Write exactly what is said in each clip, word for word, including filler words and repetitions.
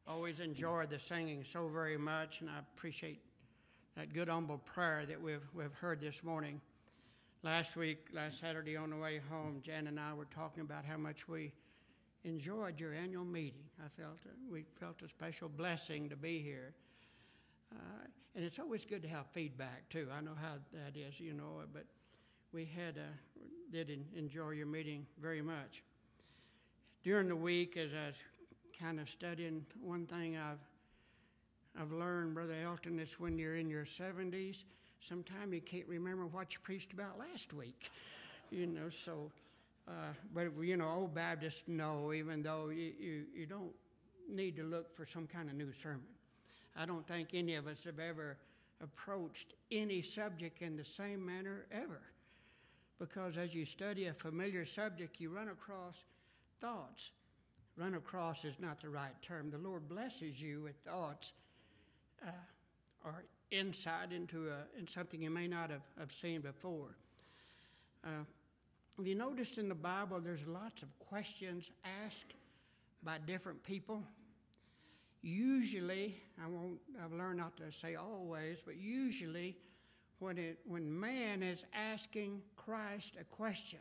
Always enjoyed the singing so very much, and I appreciate that good, humble prayer that we've, we've heard this morning. Last week, last Saturday on the way home, Jan and I were talking about how much we enjoyed your annual meeting. I felt we felt a special blessing to be here. Uh, and it's always good to have feedback, too. I know how that is, you know, but we had uh, did enjoy your meeting very much. During the week, as I was kind of studying, one thing I've I've learned, Brother Elton, is when you're in your seventies, sometimes you can't remember what you preached about last week, you know. So, uh, but you know, old Baptists know, even though you, you you don't need to look for some kind of new sermon. I don't think any of us have ever approached any subject in the same manner ever, because as you study a familiar subject, you run across thoughts. Run across is not the right term. The Lord blesses you with thoughts uh, or insight into a, in something you may not have, have seen before. Uh, have you noticed in the Bible there's lots of questions asked by different people? Usually, I won't, I've learned not to say always, but usually when it, when man is asking Christ a question,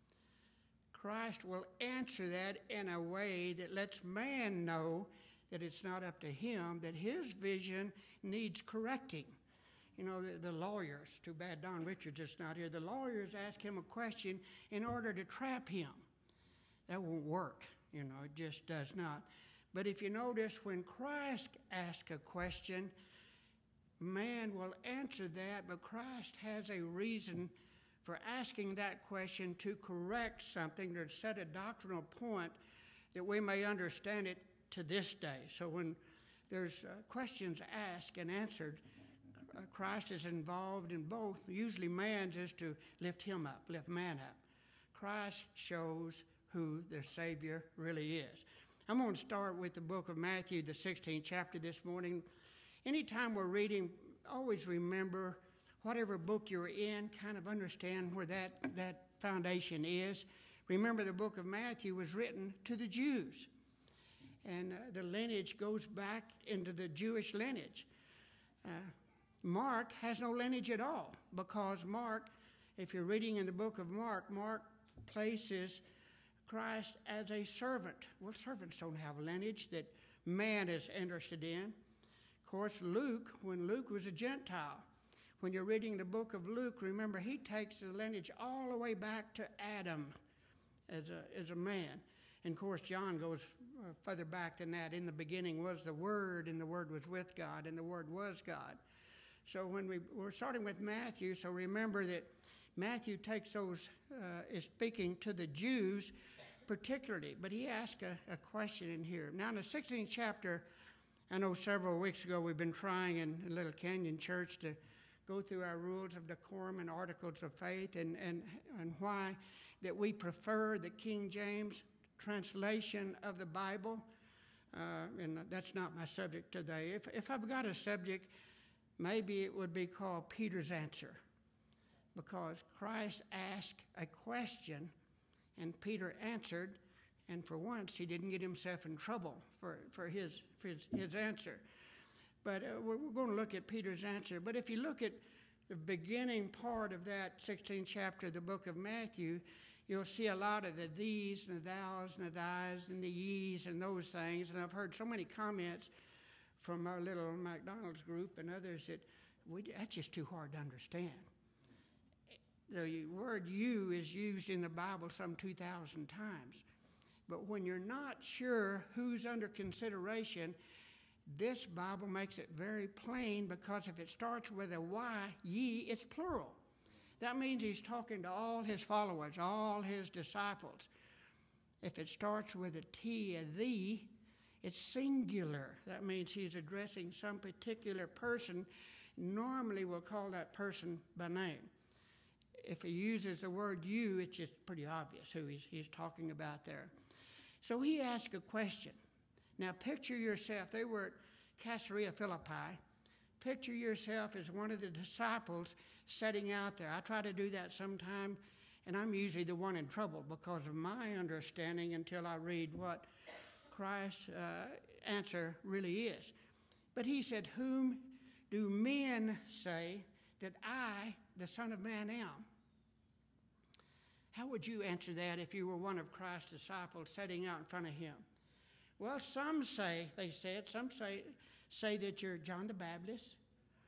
Christ will answer that in a way that lets man know that it's not up to him, that his vision needs correcting. You know, the, the lawyers, too bad Don Richards is not here, the lawyers ask him a question in order to trap him. That won't work, you know, it just does not. But if you notice, when Christ asks a question, man will answer that, but Christ has a reason for asking that question to correct something, to set a doctrinal point that we may understand it to this day. So when there's uh, questions asked and answered, uh, Christ is involved in both. Usually man's is to lift him up, lift man up. Christ shows who the Savior really is. I'm going to start with the book of Matthew, the sixteenth chapter this morning. Anytime we're reading, always remember whatever book you're in, kind of understand where that, that foundation is. Remember, the book of Matthew was written to the Jews, and uh, the lineage goes back into the Jewish lineage. Uh, Mark has no lineage at all, because Mark, if you're reading in the book of Mark, Mark places Christ as a servant. Well, servants don't have a lineage that man is interested in. Of course, Luke, when Luke was a Gentile, when you're reading the book of Luke, remember, he takes the lineage all the way back to Adam as a, as a man. And, of course, John goes uh, further back than that. In the beginning was the Word, and the Word was with God, and the Word was God. So when we, we're starting with Matthew, so remember that Matthew takes those, uh, is speaking to the Jews particularly, but he asks a, a question in here. Now, in the sixteenth chapter, I know several weeks ago we've been trying in Little Canyon Church to go through our rules of decorum and articles of faith, and, and, and why that we prefer the King James translation of the Bible. Uh, and that's not my subject today. If, if I've got a subject, maybe it would be called Peter's Answer, because Christ asked a question and Peter answered, and for once he didn't get himself in trouble for, for, his, for his, his answer. But uh, we're, we're going to look at Peter's answer. But if you look at the beginning part of that sixteenth chapter of the book of Matthew, you'll see a lot of the these and the thous and the thys and the ye's and those things. And I've heard so many comments from our little McDonald's group and others that we, that's just too hard to understand. The word you is used in the Bible some two thousand times. But when you're not sure who's under consideration, this Bible makes it very plain, because if it starts with a Y, ye, it's plural. That means he's talking to all his followers, all his disciples. If it starts with a T, a thee, it's singular. That means he's addressing some particular person. Normally we'll call that person by name. If he uses the word you, it's just pretty obvious who he's, he's talking about there. So he asked a question. Now picture yourself, they were at Caesarea Philippi. Picture yourself as one of the disciples setting out there. I try to do that sometime, and I'm usually the one in trouble because of my understanding until I read what Christ's uh, answer really is. But he said, whom do men say that I, the Son of Man, am? How would you answer that if you were one of Christ's disciples sitting out in front of him? Well, some say, they said, some say, say that you're John the Baptist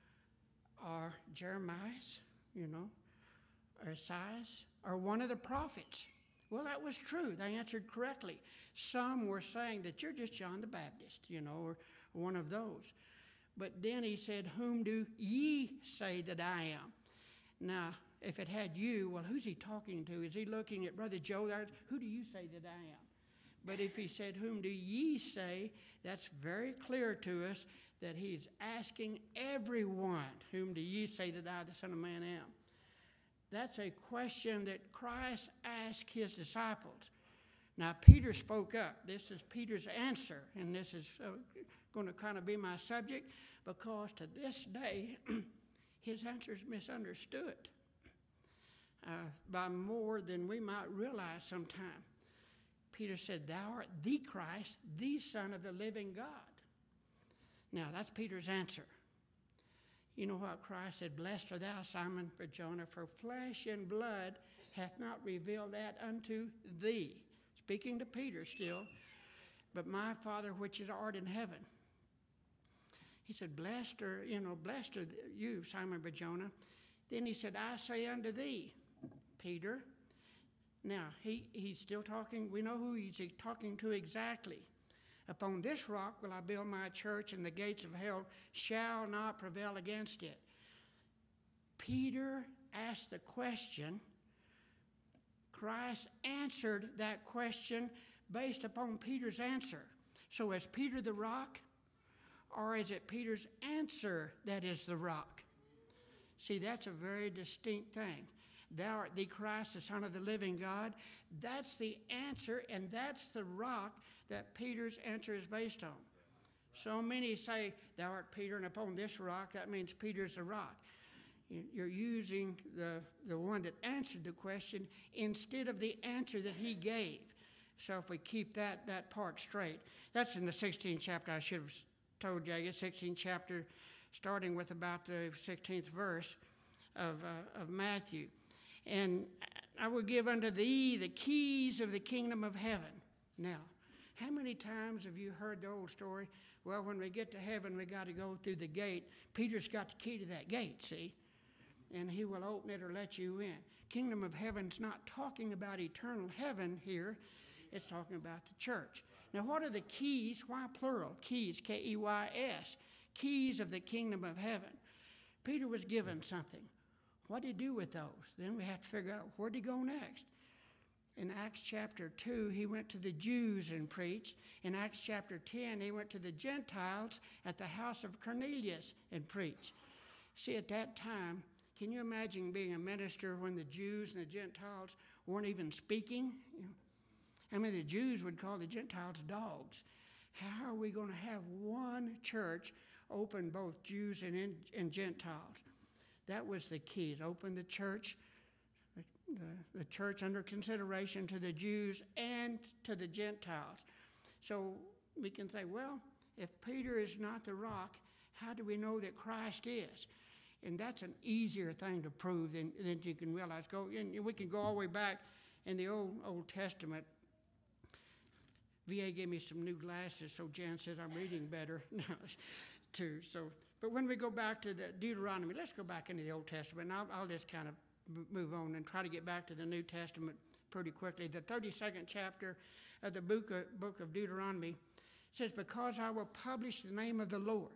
or Jeremiah, you know, or Isaiah, or one of the prophets. Well, that was true. They answered correctly. Some were saying that you're just John the Baptist, you know, or one of those. But then he said, whom do ye say that I am? Now, if it had you, well, who's he talking to? Is he looking at Brother Joe there? Who do you say that I am? But if he said, whom do ye say, that's very clear to us that he's asking everyone, whom do ye say that I, the Son of Man, am? That's a question that Christ asked his disciples. Now, Peter spoke up. This is Peter's answer, and this is uh, going to kind of be my subject, because to this day, his answer is misunderstood uh, by more than we might realize sometime. Peter said, thou art the Christ, the Son of the living God. Now, that's Peter's answer. You know what Christ said, blessed art thou, Simon Bar-Jonah, for flesh and blood hath not revealed that unto thee. Speaking to Peter still, but my Father which is art in heaven. He said, blessed are, you know, blessed are you, Simon Bar-Jonah. Then he said, I say unto thee, Peter. Now, he, he's still talking. We know who he's talking to exactly. Upon this rock will I build my church, and the gates of hell shall not prevail against it. Peter asked the question. Christ answered that question based upon Peter's answer. So is Peter the rock, or is it Peter's answer that is the rock? See, that's a very distinct thing. Thou art the Christ, the Son of the living God. That's the answer, and that's the rock that Peter's answer is based on. So many say, thou art Peter, and upon this rock, that means Peter's the rock. You're using the, the one that answered the question instead of the answer that he gave. So if we keep that, that part straight, that's in the sixteenth chapter. I should have told you, I guess sixteenth chapter, starting with about the sixteenth verse of, uh, of Matthew. And I will give unto thee the keys of the kingdom of heaven. Now, how many times have you heard the old story? Well, when we get to heaven, we got to go through the gate. Peter's got the key to that gate, see? And he will open it or let you in. Kingdom of heaven's not talking about eternal heaven here. It's talking about the church. Now, what are the keys? Why plural? Keys, K E Y S. Keys of the kingdom of heaven. Peter was given something. What did he do with those? Then we have to figure out, where did he go next? In Acts chapter two, he went to the Jews and preached. In Acts chapter ten, he went to the Gentiles at the house of Cornelius and preached. See, at that time, can you imagine being a minister when the Jews and the Gentiles weren't even speaking? You know, I mean, the Jews would call the Gentiles dogs. How are we going to have one church open both Jews and, in, and Gentiles? That was the key. It opened the church, the, the, the church under consideration to the Jews and to the Gentiles. So we can say, well, if Peter is not the rock, how do we know that Christ is? And that's an easier thing to prove than, than you can realize. Go, and we can go all the way back in the Old Old Testament. V A gave me some new glasses, so Jan says I'm reading better now, too. So, but when we go back to the Deuteronomy, let's go back into the Old Testament, and I'll, I'll just kind of move on and try to get back to the New Testament pretty quickly. The thirty-second chapter of the book of, book of Deuteronomy says, because I will publish the name of the Lord.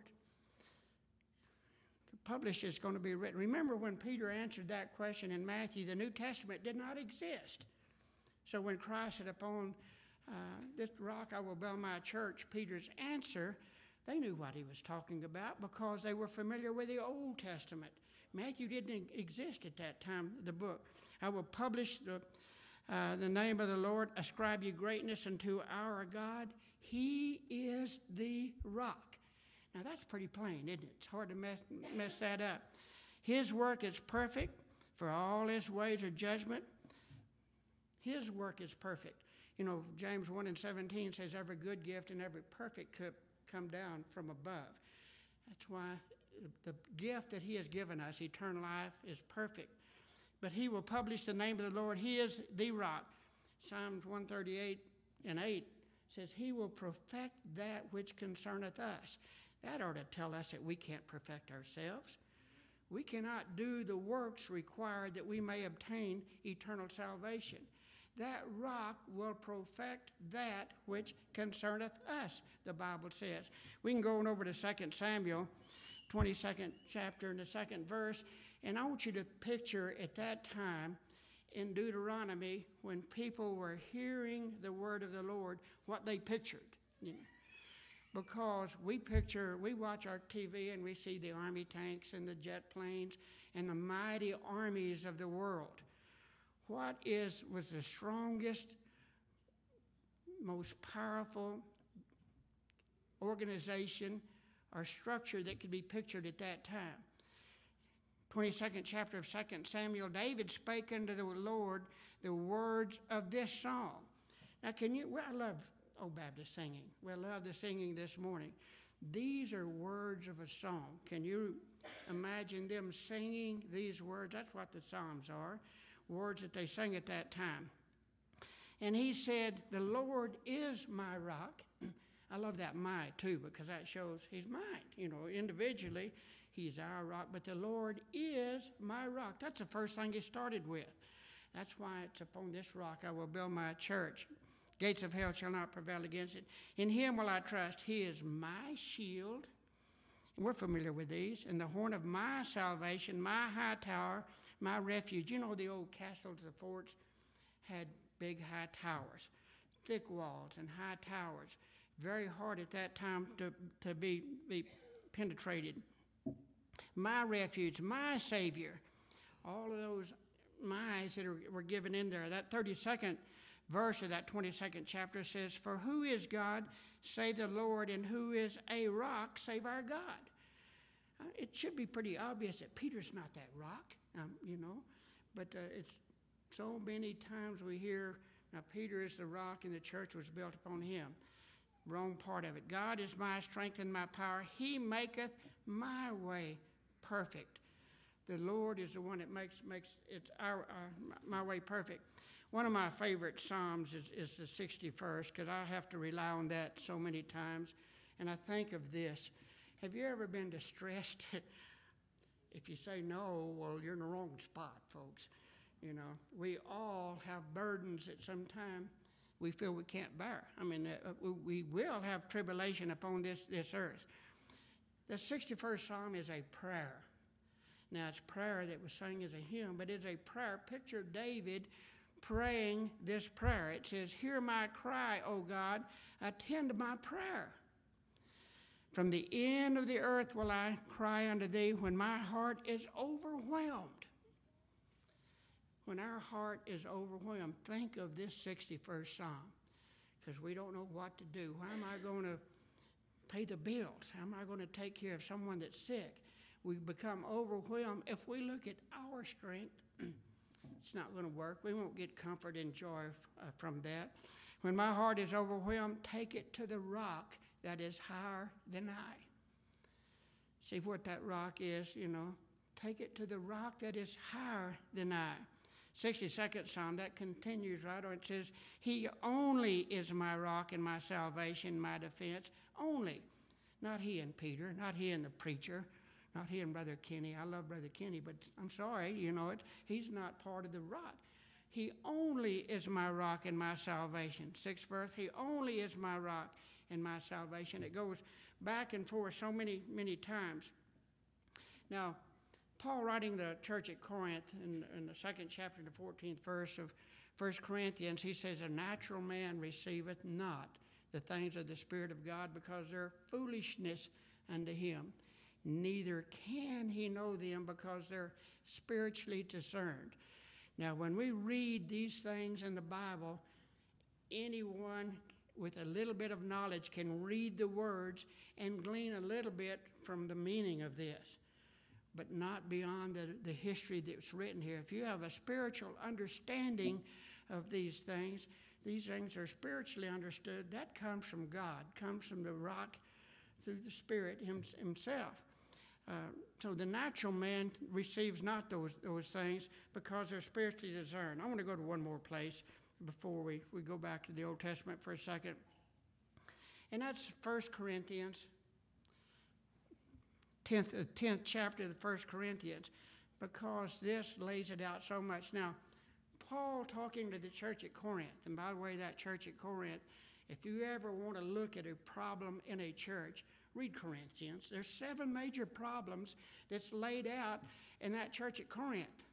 Publish is going to be written. Remember when Peter answered that question in Matthew, the New Testament did not exist. So when Christ said, upon uh, this rock I will build my church, Peter's answer, they knew what he was talking about because they were familiar with the Old Testament. Matthew didn't exist at that time, the book. I will publish the, uh, the name of the Lord, ascribe you greatness unto our God. He is the rock. Now, that's pretty plain, isn't it? It's hard to mess, mess that up. His work is perfect, for all his ways are judgment. His work is perfect. You know, James one and seventeen says every good gift and every perfect gift come down from above. That's why the gift that he has given us, eternal life, is perfect. But he will publish the name of the Lord. He is the rock. Psalms one thirty-eight and eight says, he will perfect that which concerneth us. That ought to tell us that we can't perfect ourselves. We cannot do the works required that we may obtain eternal salvation. That rock will perfect that which concerneth us, the Bible says. We can go on over to Second Samuel, twenty-second chapter and the second verse, and I want you to picture at that time in Deuteronomy when people were hearing the word of the Lord, what they pictured. You know, because we picture, we watch our T V and we see the army tanks and the jet planes and the mighty armies of the world. What is was the strongest, most powerful organization or structure that could be pictured at that time? twenty-second chapter of Second Samuel, David spake unto the Lord the words of this song. Now, can you, well, I love Old Baptist singing. We love the singing this morning. These are words of a song. Can you imagine them singing these words? That's what the Psalms are, words that they sang at that time. And he said, the Lord is my rock. I love that my, too, because that shows he's mine. You know, individually, he's our rock, but the Lord is my rock. That's the first thing he started with. That's why it's upon this rock I will build my church. Gates of hell shall not prevail against it. In him will I trust. He is my shield. And we're familiar with these. And the horn of my salvation, my high tower, my refuge. You know the old castles, the forts had big high towers, thick walls and high towers. Very hard at that time to, to be, be penetrated. My refuge, my Savior. All of those my's that are, were given in there. That thirty-second verse of that twenty-second chapter says, for who is God save the Lord, and who is a rock save our God? Uh, it should be pretty obvious that Peter's not that rock, um, you know, but uh, it's so many times we hear, now Peter is the rock and the church was built upon him. Wrong part of it. God is my strength and my power. He maketh my way perfect. The Lord is the one that makes makes it our, our my way perfect. One of my favorite Psalms is, is the sixty-first, because I have to rely on that so many times. And I think of this. Have you ever been distressed? If you say no, well, you're in the wrong spot, folks. You know, we all have burdens that sometime we feel we can't bear. I mean, uh, we will have tribulation upon this, this earth. The sixty-first Psalm is a prayer. Now, it's prayer that was sung as a hymn, but it's a prayer. Picture David praying this prayer. It says, hear my cry, O God, attend to my prayer. From the end of the earth will I cry unto thee when my heart is overwhelmed. When our heart is overwhelmed, think of this sixty-first Psalm, because we don't know what to do. How am I going to pay the bills? How am I going to take care of someone that's sick? We become overwhelmed. If we look at our strength, it's not going to work. We won't get comfort and joy uh, from that. When my heart is overwhelmed, take it to the rock that is higher than I. See what that rock is, you know. Take it to the rock that is higher than I. sixty-second Psalm, that continues right on. It says, he only is my rock and my salvation, my defense. Only. Not he and Peter, not he and the preacher, not he and Brother Kenny. I love Brother Kenny, but I'm sorry, you know it. He's not part of the rock. He only is my rock and my salvation. Sixth verse, he only is my rock and my salvation. It goes back and forth so many, many times. Now, Paul writing the church at Corinth in, in the second chapter, the fourteenth verse of First Corinthians, he says, a natural man receiveth not the things of the Spirit of God, because they're foolishness unto him. Neither can he know them, because they're spiritually discerned. Now, when we read these things in the Bible, anyone with a little bit of knowledge can read the words and glean a little bit from the meaning of this, but not beyond the, the history that's written here. If you have a spiritual understanding of these things, these things are spiritually understood. That comes from God, comes from the rock through the Spirit himself. Uh, so the natural man receives not those, those things because they're spiritually discerned. I want to go to one more place before we, we go back to the Old Testament for a second. And that's First Corinthians, tenth, uh, tenth chapter of the First Corinthians, because this lays it out so much. Now, Paul talking to the church at Corinth, and by the way, that church at Corinth, if you ever want to look at a problem in a church, read Corinthians. There's seven major problems that's laid out in that church at Corinth.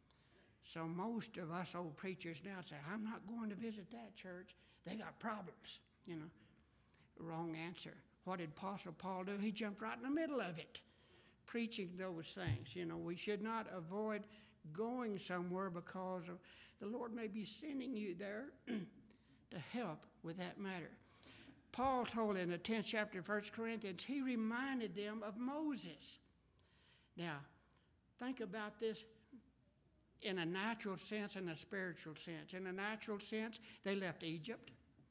So most of us old preachers now say, I'm not going to visit that church. They got problems, you know. Wrong answer. What did Apostle Paul do? He jumped right in the middle of it, preaching those things. You know, we should not avoid going somewhere because of the Lord may be sending you there to help with that matter. Paul told in the tenth chapter of First Corinthians, he reminded them of Moses. Now, think about this in a natural sense and a spiritual sense. In a natural sense, they left Egypt.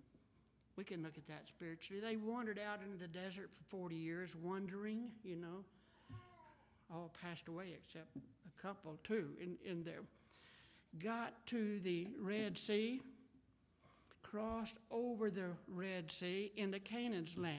We can look at that spiritually. They wandered out into the desert for forty years, wandering, you know. All passed away except a couple, too, in, in there. Got to the Red Sea, crossed over the Red Sea into Canaan's land.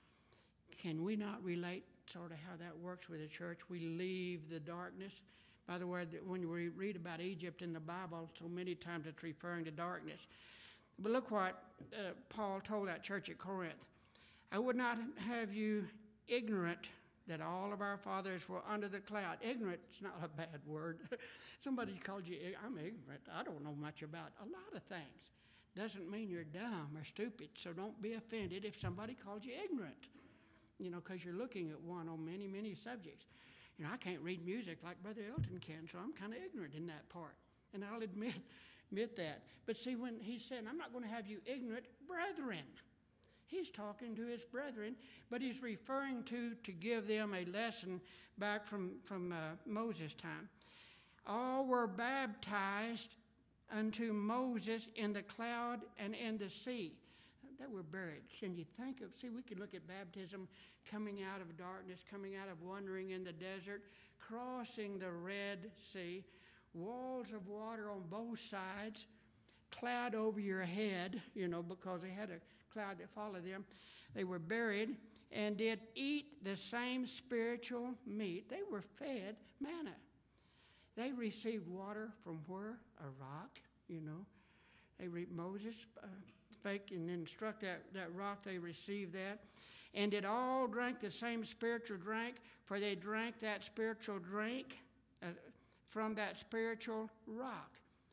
Can we not relate sort of how that works with the church? We leave the darkness. By the way, when we read about Egypt in the Bible, so many times it's referring to darkness. But look what uh, Paul told that church at Corinth. I would not have you ignorant that all of our fathers were under the cloud. Ignorant is not a bad word. Somebody called you, I'm ignorant. I don't know much about a lot of things. Doesn't mean you're dumb or stupid, so don't be offended if somebody calls you ignorant, you know, because you're looking at one on many, many subjects. You know, I can't read music like Brother Elton can, so I'm kind of ignorant in that part, and I'll admit, admit that. But see, when he said, I'm not going to have you ignorant, brethren, he's talking to his brethren, but he's referring to to give them a lesson back from, from uh, Moses' time. All were baptized unto Moses in the cloud and in the sea. That were buried. Can you think of, see, we could look at baptism coming out of darkness, coming out of wandering in the desert, crossing the Red Sea, walls of water on both sides, cloud over your head, you know, because they had a cloud that followed them. They were buried and did eat the same spiritual meat. They were fed manna. They received water from where? A rock, you know. They read Moses uh, spake and instruct that, that rock. They received that. And did all drink the same spiritual drink, for they drank that spiritual drink uh, from that spiritual rock.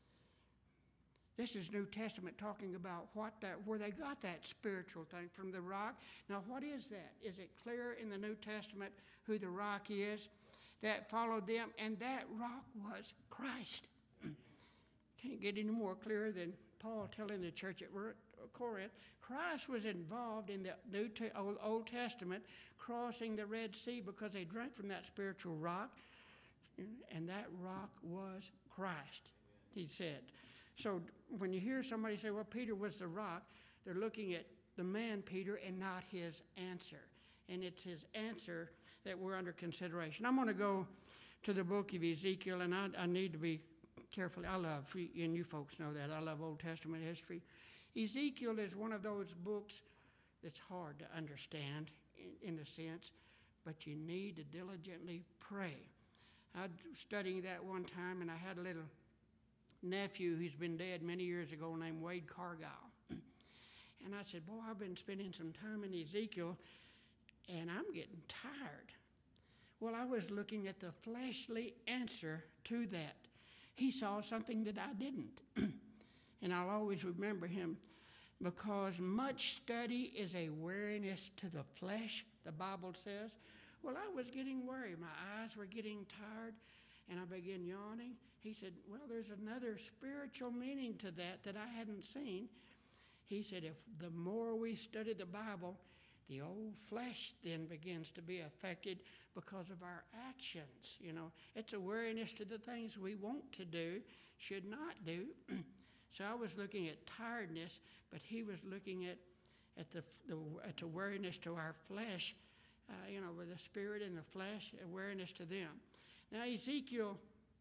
This is New Testament talking about what that, where they got that spiritual thing from the rock. Now, what is that? Is it clear in the New Testament who the rock is that followed them? And that rock was Christ. Can't get any more clear than Paul telling the church at Corinth. Christ was involved in the New Te- Old Testament, crossing the Red Sea because they drank from that spiritual rock, and that rock was Christ, he said. So when you hear somebody say, well, Peter was the rock, they're looking at the man Peter and not his answer. And it's his answer that we're under consideration. I'm going to go to the book of Ezekiel, and I, I need to be careful. I love, and you folks know that, I love Old Testament history. Ezekiel is one of those books that's hard to understand in, in a sense, but you need to diligently pray. I was studying that one time, and I had a little nephew who's been dead many years ago named Wade Cargill. And I said, boy, I've been spending some time in Ezekiel, and I'm getting tired. Well, I was looking at the fleshly answer to that. He saw something that I didn't. And I'll always remember him, because much study is a weariness to the flesh, the Bible says. Well, I was getting weary. My eyes were getting tired, and I began yawning. He said, well, there's another spiritual meaning to that that I hadn't seen. He said, if the more we study the Bible, the old flesh then begins to be affected because of our actions. You know, it's a weariness to the things we want to do, should not do. So I was looking at tiredness, but he was looking at, at, the, the, at the weariness to our flesh, uh, you know, with the spirit and the flesh, awareness to them. Now, Ezekiel,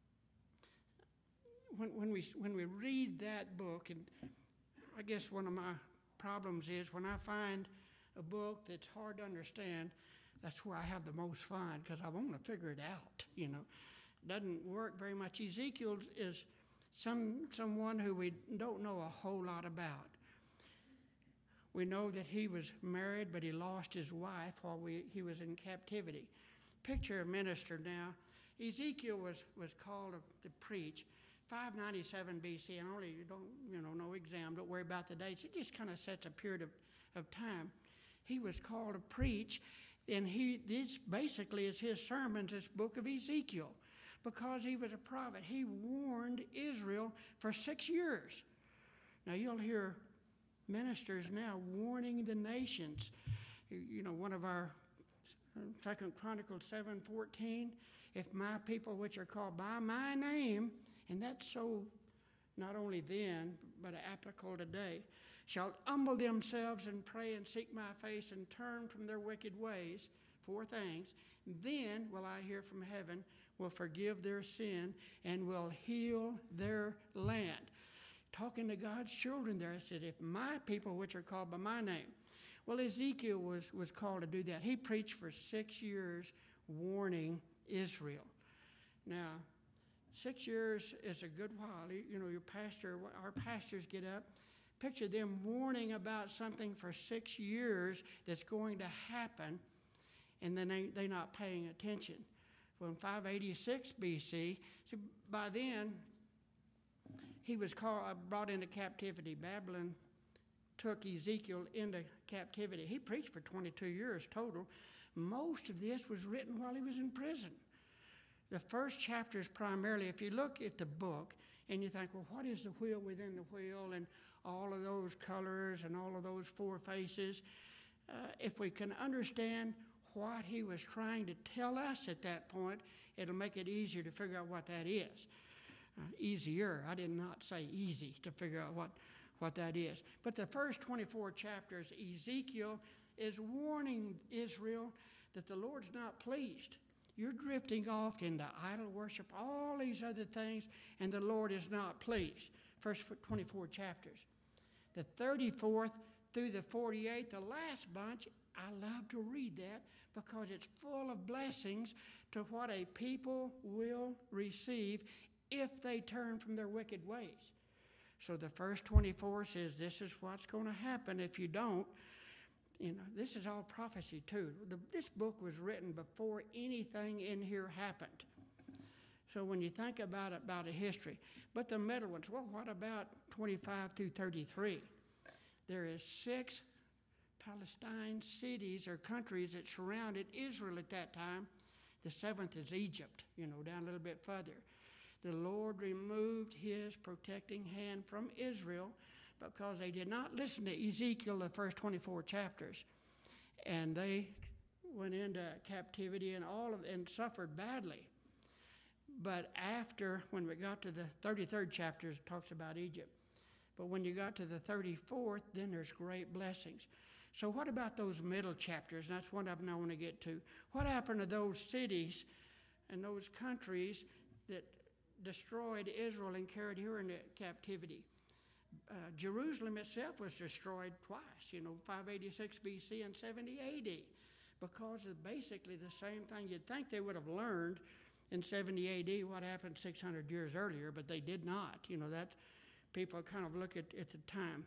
when, when, we, when we read that book, and I guess one of my problems is when I find a book that's hard to understand, that's where I have the most fun, because I want to figure it out, you know. It doesn't work very much. Ezekiel is some someone who we don't know a whole lot about. We know that he was married, but he lost his wife while we, he was in captivity. Picture a minister now. Ezekiel was, was called to preach five ninety-seven B C, and only you don't, you know, no exam, don't worry about the dates. It just kind of sets a period of, of time. He was called to preach, and he this basically is his sermons, this book of Ezekiel, because he was a prophet. He warned Israel for six years. Now you'll hear ministers now warning the nations. You know, one of our Second Chronicles seven fourteen, if my people which are called by my name, and that's so not only then, but applicable today, shall humble themselves and pray and seek my face and turn from their wicked ways, four things, then will I hear from heaven, will forgive their sin, and will heal their land. Talking to God's children there, I said, if my people which are called by my name. Well, Ezekiel was, was called to do that. He preached for six years warning Israel. Now, six years is a good while. You know, your pastor, our pastors get up. Picture them warning about something for six years that's going to happen, and then they, they're not paying attention. Well, in five eighty-six B C, so by then, he was called, brought into captivity. Babylon took Ezekiel into captivity. He preached for twenty-two years total. Most of this was written while he was in prison. The first chapter is primarily, if you look at the book and you think, well, what is the wheel within the wheel and all of those colors and all of those four faces? Uh, if we can understand what he was trying to tell us at that point, it'll make it easier to figure out what that is. Uh, easier, I did not say easy to figure out what, what that is. But the first twenty-four chapters, Ezekiel is warning Israel that the Lord's not pleased. You're drifting off into idol worship, all these other things, and the Lord is not pleased. First twenty-four chapters. The thirty-fourth through the forty-eighth, the last bunch, I love to read that because it's full of blessings to what a people will receive if they turn from their wicked ways. So the first twenty-four says this is what's going to happen if you don't. You know, this is all prophecy too. The, this book was written before anything in here happened. So when you think about it, about a history. But the middle ones, well, what about twenty-five through thirty-three? There is six Palestine cities or countries that surrounded Israel at that time. The seventh is Egypt, you know, down a little bit further. The Lord removed his protecting hand from Israel because they did not listen to Ezekiel the first twenty-four chapters. And they went into captivity and all of and suffered badly. But after, when we got to the thirty-third chapter, it talks about Egypt. But when you got to the thirty-fourth, then there's great blessings. So what about those middle chapters? And that's one of them I want to get to. What happened to those cities and those countries that destroyed Israel and carried her into captivity? Uh, Jerusalem itself was destroyed twice, you know, five eighty-six B C and seventy A D, because of basically the same thing. You'd think they would have learned in seventy A D what happened six hundred years earlier, but they did not. You know, that people kind of look at at the time.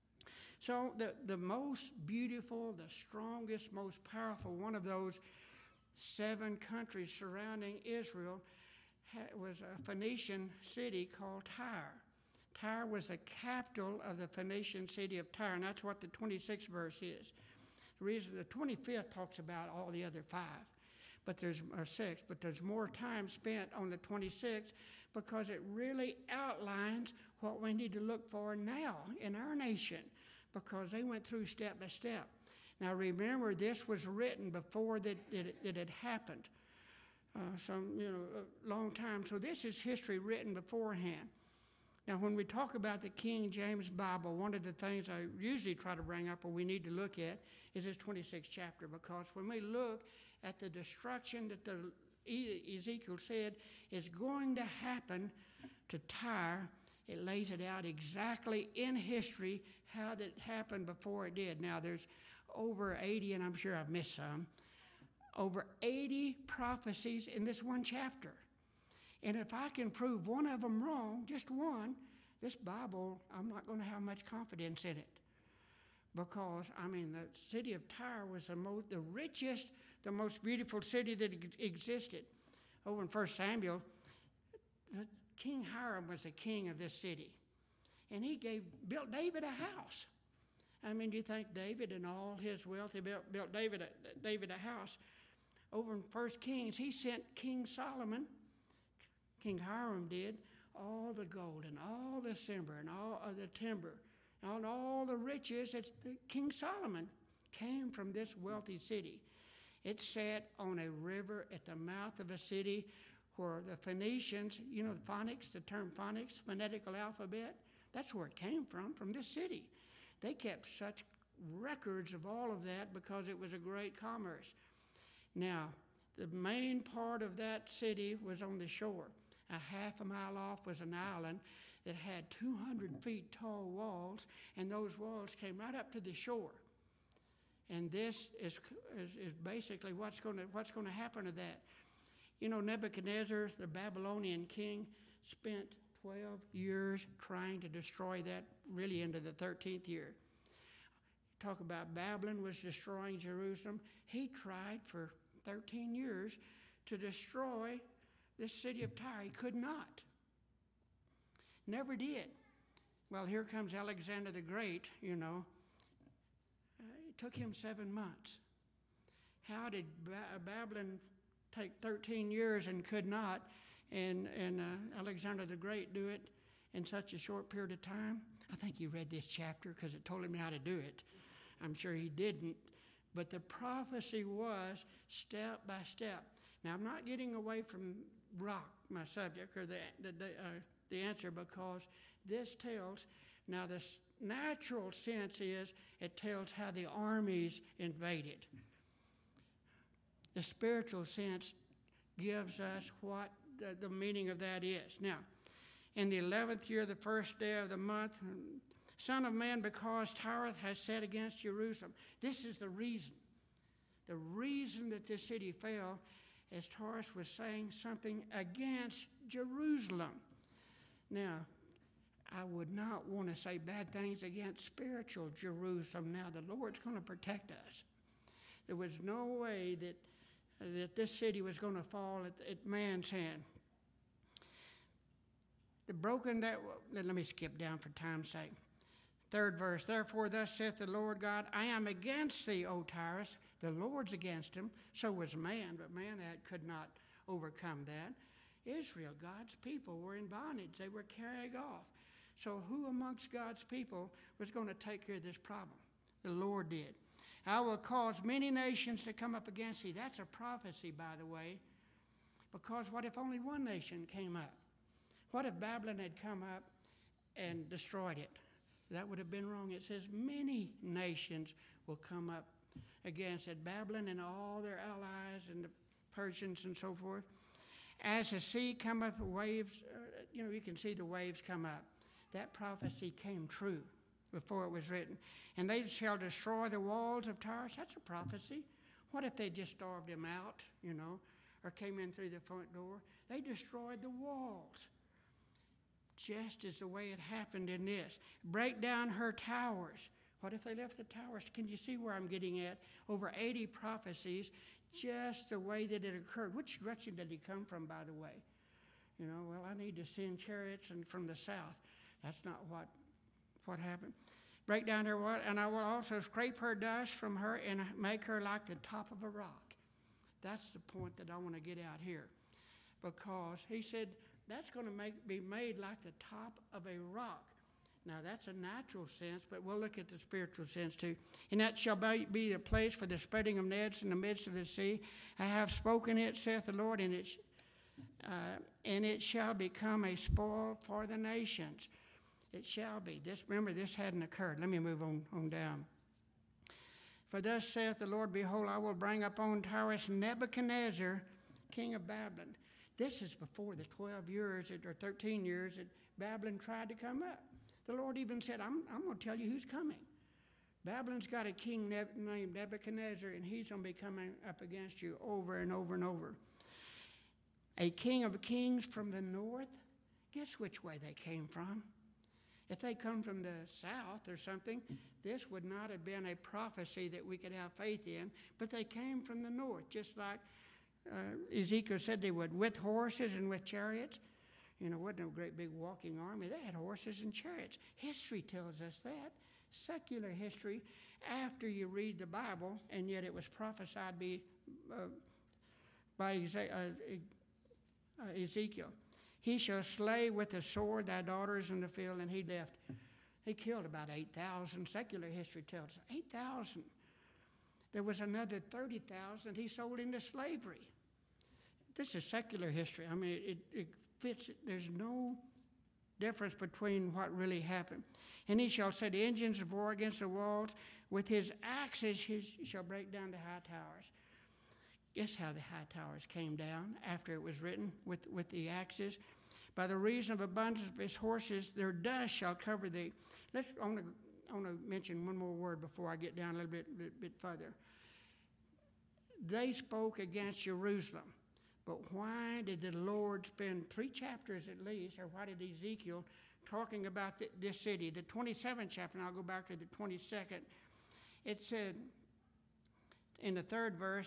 So the, the most beautiful, the strongest, most powerful one of those seven countries surrounding Israel ha- was a Phoenician city called Tyre. Tyre was the capital of the Phoenician city of Tyre, and that's what the twenty-sixth verse is. The reason the twenty-fifth talks about all the other five, but there's or six, but there's more time spent on the twenty-sixth because it really outlines what we need to look for now in our nation, because they went through step by step. Now remember, this was written before that it, it had happened, uh, some you know a long time. So this is history written beforehand. Now, when we talk about the King James Bible, one of the things I usually try to bring up or we need to look at is this twenty-sixth chapter, because when we look at the destruction that the Ezekiel said is going to happen to Tyre, it lays it out exactly in history how that happened before it did. Now, there's over eighty, and I'm sure I've missed some, over eighty prophecies in this one chapter. And if I can prove one of them wrong, just one, this Bible, I'm not going to have much confidence in it. Because, I mean, the city of Tyre was the most, the richest, the most beautiful city that existed. Over in First Samuel, the King Hiram was the king of this city. And he gave built David a house. I mean, do you think David and all his wealth, he built, built David, a, David a house? Over in First Kings, he sent King Solomon, King Hiram did, all the gold and all the silver and all of the timber and all the riches that King Solomon came from this wealthy city. It sat on a river at the mouth of a city where the Phoenicians, you know, the phonics, the term phonics, phonetical alphabet, that's where it came from, from this city. They kept such records of all of that because it was a great commerce. Now, the main part of that city was on the shore. A half a mile off was an island that had two hundred feet tall walls, and those walls came right up to the shore. And this is, is, is basically what's going to what's going to happen to that. You know, Nebuchadnezzar, the Babylonian king, spent twelve years trying to destroy that, really into the thirteenth year. Talk about Babylon was destroying Jerusalem. He tried for thirteen years to destroy this city of Tyre. He could not. Never did. Well, here comes Alexander the Great, you know. Uh, it took him seven months. How did ba- Babylon take thirteen years and could not, and, and uh, Alexander the Great do it in such a short period of time? I think you read this chapter because it told him how to do it. I'm sure he didn't. But the prophecy was step by step. Now, I'm not getting away from rock, my subject, or the, the, uh, the answer, because this tells, now the natural sense is it tells how the armies invaded. The spiritual sense gives us what the, the meaning of that is. Now, in the eleventh year, the first day of the month, Son of man, because Tyre has said against Jerusalem. This is the reason. The reason that this city fell is Tyre was saying something against Jerusalem. Now, I would not want to say bad things against spiritual Jerusalem. Now, the Lord's going to protect us. There was no way that, that this city was going to fall at, at man's hand. The broken, that, let me skip down for time's sake. Third verse, therefore thus saith the Lord God, I am against thee, O Tyrus. The Lord's against him, so was man, but man had, could not overcome that. Israel, God's people, were in bondage. They were carried off. So who amongst God's people was going to take care of this problem? The Lord did. I will cause many nations to come up against thee. That's a prophecy, by the way, because what if only one nation came up? What if Babylon had come up and destroyed it? That would have been wrong. It says many nations will come up against it. Babylon and all their allies and the Persians and so forth. As the sea cometh, waves, uh, you know, you can see the waves come up. That prophecy came true before it was written. And they shall destroy the walls of Tyre. That's a prophecy. What if they just starved him out, you know, or came in through the front door? They destroyed the walls. Just as the way it happened in this. Break down her towers. What if they left the towers? Can you see where I'm getting at? Over eighty prophecies, just the way that it occurred. Which direction did he come from, by the way? You know, well, I need to send chariots and from the south. That's not what, what happened. Break down her what? And I will also scrape her dust from her and make her like the top of a rock. That's the point that I want to get out here. Because he said, that's going to make, be made like the top of a rock. Now, that's a natural sense, but we'll look at the spiritual sense too. And that shall be the place for the spreading of nets in the midst of the sea. I have spoken it, saith the Lord, and it, uh, and it shall become a spoil for the nations. It shall be. This, remember, this hadn't occurred. Let me move on, on down. For thus saith the Lord, behold, I will bring upon Tyrus Nebuchadnezzar, king of Babylon. This is before the twelve years or thirteen years that Babylon tried to come up. The Lord even said, I'm, I'm going to tell you who's coming. Babylon's got a king named Nebuchadnezzar, and he's going to be coming up against you over and over and over. A king of kings from the north. Guess which way they came from? If they come from the south or something, this would not have been a prophecy that we could have faith in, but they came from the north, just like uh, Ezekiel said they would, with horses and with chariots. You know, it wasn't a great big walking army. They had horses and chariots. History tells us that. Secular history, after you read the Bible, and yet it was prophesied by, uh, by uh, Ezekiel. He shall slay with the sword thy daughters in the field, and he left. He killed about eight thousand. Secular history tells us eight thousand. There was another thirty thousand he sold into slavery. This is secular history. I mean, it, it fits. There's no difference between what really happened. And he shall set engines of war against the walls. With his axes he shall break down the high towers. Guess how the high towers came down after it was written with, with the axes? By the reason of abundance of his horses, their dust shall cover thee. Let's, I want to, I want to mention one more word before I get down a little bit, bit, bit further. They spoke against Jerusalem. But why did the Lord spend three chapters at least, or why did Ezekiel talking about th- this city? The twenty-seventh chapter, and I'll go back to the twenty-second. It said in the third verse,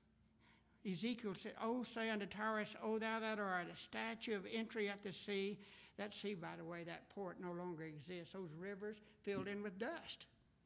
Ezekiel said, O say unto Tyrus, O thou that art a statue of entry at the sea. That sea, by the way, that port no longer exists. Those rivers filled in with dust.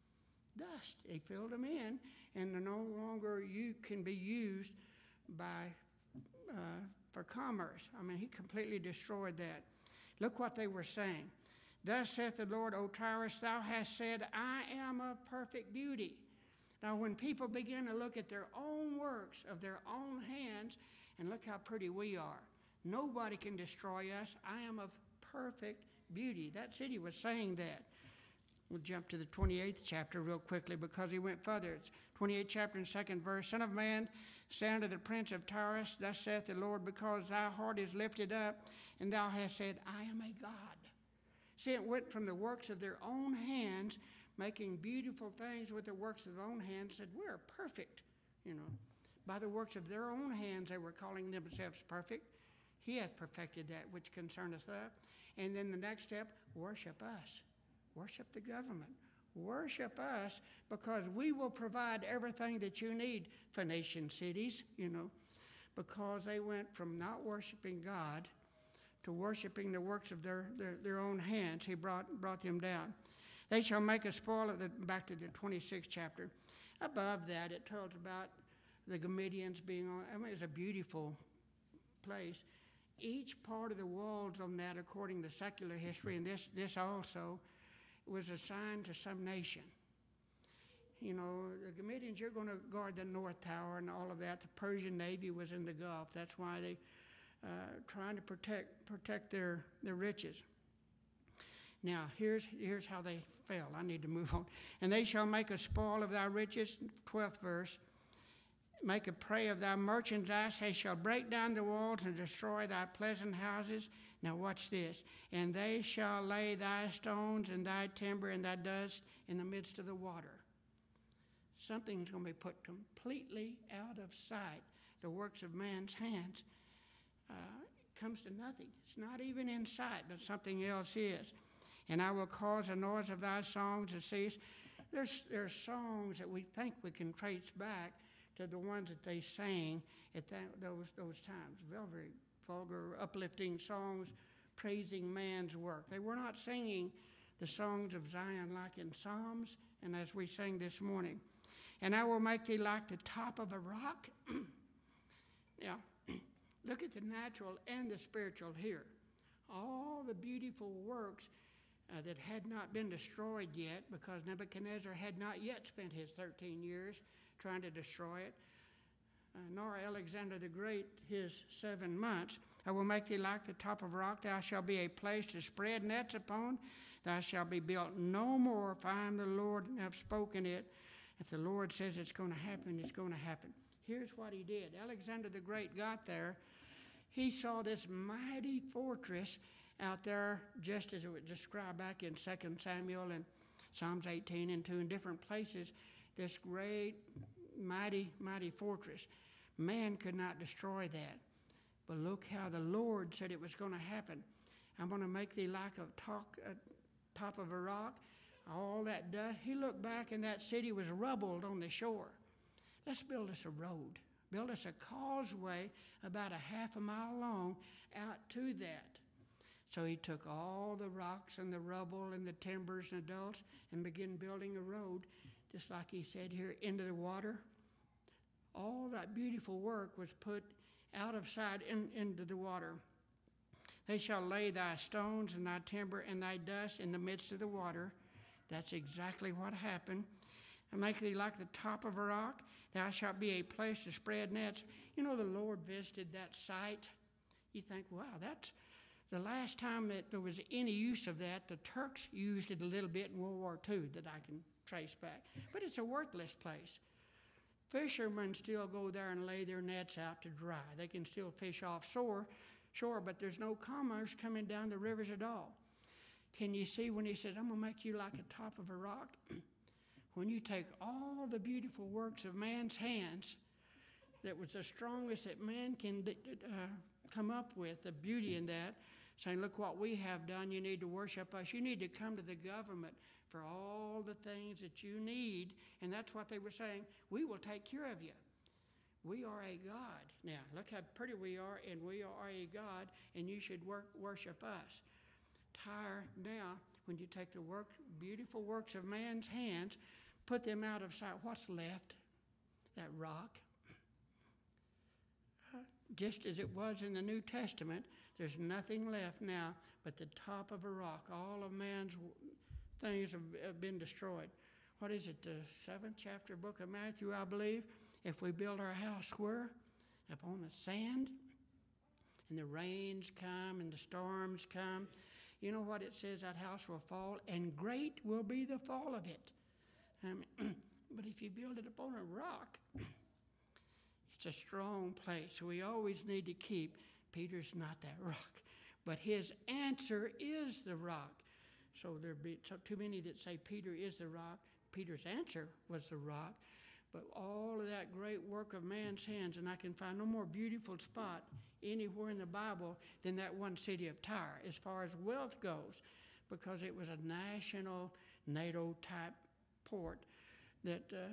Dust. He filled them in, and they're no longer you can be used by uh, for commerce. I mean, he completely destroyed that. Look what they were saying. Thus saith the Lord, O Tyrus, thou hast said, I am of perfect beauty. Now, when people begin to look at their own works of their own hands, and look how pretty we are, nobody can destroy us. I am of perfect beauty. That city was saying that. We'll jump to the twenty-eighth chapter real quickly because he went further. It's twenty-eighth chapter and second verse. Son of man, say unto the prince of Tyrus, thus saith the Lord, because thy heart is lifted up, and thou hast said, I am a God. See, it went from the works of their own hands, making beautiful things with the works of their own hands, said, we're perfect, you know. By the works of their own hands, they were calling themselves perfect. He hath perfected that which concerneth us. And then the next step, worship us. Worship the government. Worship us, because we will provide everything that you need. Phoenician cities, you know, because they went from not worshiping God to worshiping the works of their, their, their own hands. He brought, brought them down. They shall make a spoil of the, back to the twenty-sixth chapter. Above that, it tells about the Gamidians being on, I mean, it's a beautiful place. Each part of the walls on that, according to secular history, and this, this also, was assigned to some nation. You know, the Gamidians, you're going to guard the North Tower and all of that. The Persian Navy was in the Gulf. That's why they uh, trying to protect protect their, their riches. Now, here's, here's how they fell. I need to move on. And they shall make a spoil of thy riches, twelfth verse. Make a prey of thy merchandise. They shall break down the walls and destroy thy pleasant houses. Now watch this. And they shall lay thy stones and thy timber and thy dust in the midst of the water. Something's going to be put completely out of sight. The works of man's hands uh, comes to nothing. It's not even in sight, but something else is. And I will cause the noise of thy songs to cease. There's, there's songs that we think we can trace back to the ones that they sang at that, those, those times. Very vulgar, uplifting songs praising man's work. They were not singing the songs of Zion like in Psalms and as we sang this morning. And I will make thee like the top of a rock. Now, look at the natural and the spiritual here. All the beautiful works uh, that had not been destroyed yet, because Nebuchadnezzar had not yet spent his thirteen years trying to destroy it, uh, nor Alexander the Great his seven months. I will make thee like the top of a rock. Thou shalt be a place to spread nets upon, thou shalt be built no more, for I am the Lord and have spoken it. If the Lord says it's going to happen, it's going to happen. Here's what he did. Alexander the Great got there. He saw this mighty fortress out there, just as it was described back in Second Samuel and Psalms eighteen and two, in different places, this great, mighty, mighty fortress. Man could not destroy that. But look how the Lord said it was going to happen. I'm going to make thee like a top, a top of a rock. All that dust. He looked back and that city was rubbled on the shore. Let's build us a road. Build us a causeway about a half a mile long out to that. So he took all the rocks and the rubble and the timbers and adults and began building a road, just like he said here, into the water. All that beautiful work was put out of sight in, into the water. They shall lay thy stones and thy timber and thy dust in the midst of the water. That's exactly what happened. And make thee like the top of a rock. Thou shalt be a place to spread nets. You know, the Lord visited that site. You think, wow, that's the last time that there was any use of that. The Turks used it a little bit in World War Two that I can trace back. But it's a worthless place. Fishermen still go there and lay their nets out to dry. They can still fish offshore, shore, but there's no commerce coming down the rivers at all. Can you see when he says, I'm going to make you like the top of a rock? When you take all the beautiful works of man's hands, that was the strongest that man can uh, come up with, the beauty in that, saying, look what we have done, you need to worship us. You need to come to the government for all the things that you need. And that's what they were saying. We will take care of you. We are a God. Now, look how pretty we are, and we are a God, and you should work, worship us. Tyre, now, when you take the work, beautiful works of man's hands, put them out of sight, what's left? That rock. Uh, just as it was in the New Testament, there's nothing left now but the top of a rock. All of man's things have, have been destroyed. What is it, the seventh chapter, book of Matthew, I believe? If we build our house where? Upon the sand, and the rains come and the storms come, you know what it says? That house will fall, and great will be the fall of it. Um, but if you build it upon a rock, it's a strong place. We always need to keep, Peter's not that rock, but his answer is the rock. So there be so too many that say Peter is the rock. Peter's answer was the rock. But all of that great work of man's hands, and I can find no more beautiful spot anywhere in the Bible than that one city of Tyre, as far as wealth goes, because it was a national NATO-type port that uh,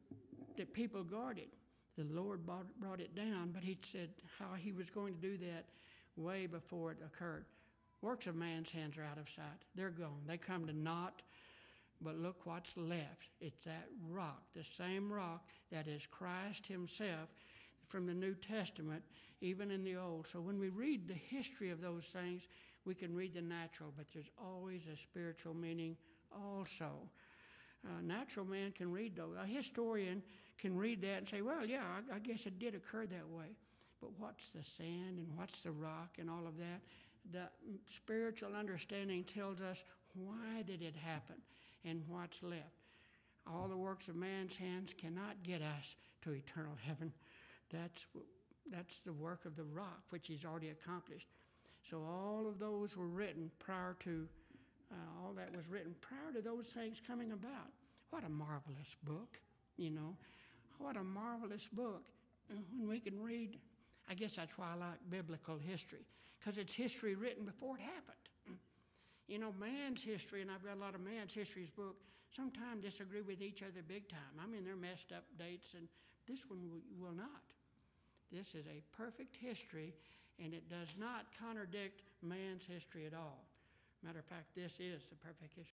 that people guarded. The Lord brought, brought it down, but he said how he was going to do that way before it occurred. Works of man's hands are out of sight. They're gone. They come to naught. But look what's left. It's that rock, the same rock that is Christ himself from the New Testament, even in the Old. So when we read the history of those things, we can read the natural, but there's always a spiritual meaning also. Uh, natural man can read those. A historian can read that and say, well, yeah, I, I guess it did occur that way. But what's the sand and what's the rock and all of that? The spiritual understanding tells us why did it happen and what's left. All the works of man's hands cannot get us to eternal heaven. That's, that's the work of the rock, which he's already accomplished. So all of those were written prior to, uh, all that was written prior to those things coming about. What a marvelous book, you know. What a marvelous book. When we can read, I guess that's why I like biblical history, because it's history written before it happened. You know, man's history, and I've got a lot of man's history's book, sometimes disagree with each other big time. I mean, they're messed up dates, and this one will not. This is a perfect history, and it does not contradict man's history at all. Matter of fact, this is the perfect history.